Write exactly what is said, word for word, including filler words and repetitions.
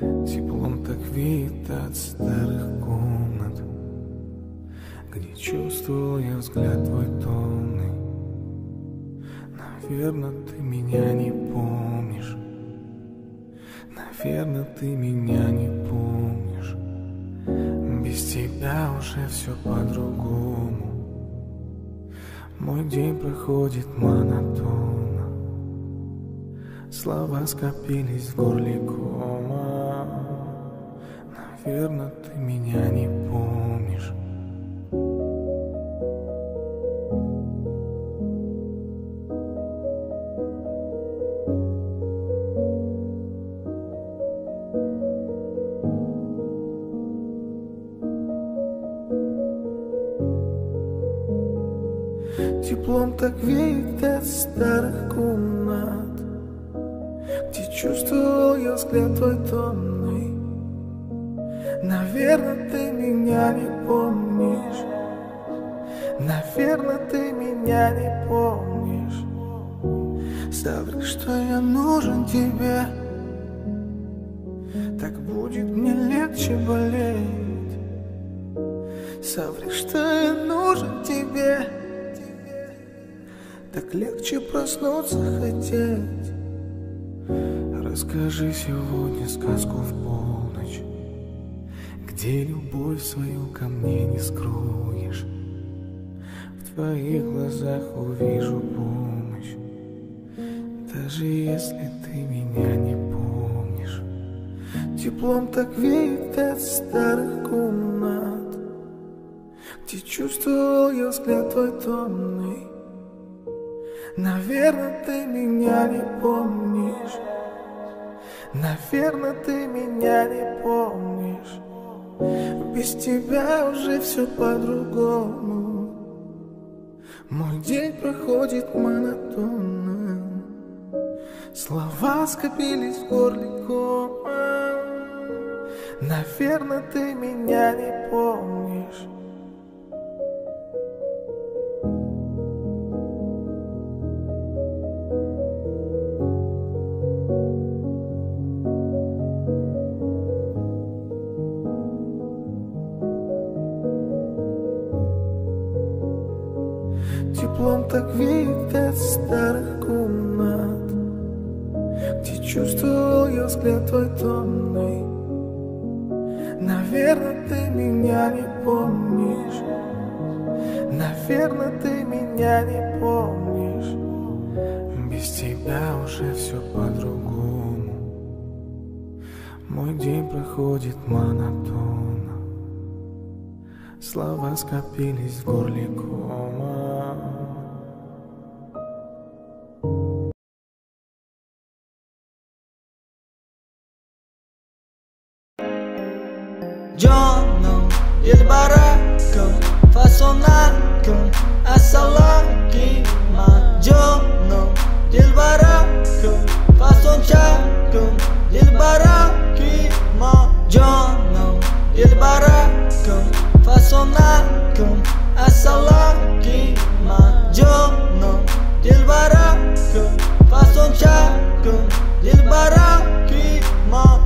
Теплом так веет от старых комнат, где чувствовал я взгляд твой томный. Наверно, ты меня не помнишь. Наверно, ты меня не помнишь. Без тебя уже все по-другому. Мой день проходит монотонно. Слова скопились в горле кома. Наверно, ты меня не помнишь. Теплом так веет от старых комнат, где чувствовал я взгляд твой томный. Наверно, ты меня не помнишь. Наверно, ты меня не помнишь. Соври, что я нужен тебе, так будет мне легче болеть. Соври, что я нужен тебе, так легче проснуться хотеть. Расскажи сегодня сказку в полночь, где любовь свою ко мне не скроешь. В твоих глазах увижу помощь, даже если ты меня не помнишь. Теплом так веет от старых комнат, где чувствовал я взгляд твой томный. Наверно, ты меня не помнишь. Наверно, ты меня не помнишь. Без тебя уже все по-другому. Мой день проходит монотонно. Слова скопились в горле кома. Наверно, ты меня не помнишь. Теплом так веет от старых комнат, где чувствовал я взгляд твой томный. Наверно, ты меня не помнишь. Наверно, ты меня не помнишь. Без тебя уже все по-другому. Мой день проходит монотонно. Слова скопились в горле кома. Jono, il baracco, fa sonacco, assalaki, ma Jono, il baracco, fa sonacco, il baracchi, ma Jono, il baracco, fa sonacco, assalaki, ma Jono, il baracco, fa sonacco, il baracchi, ma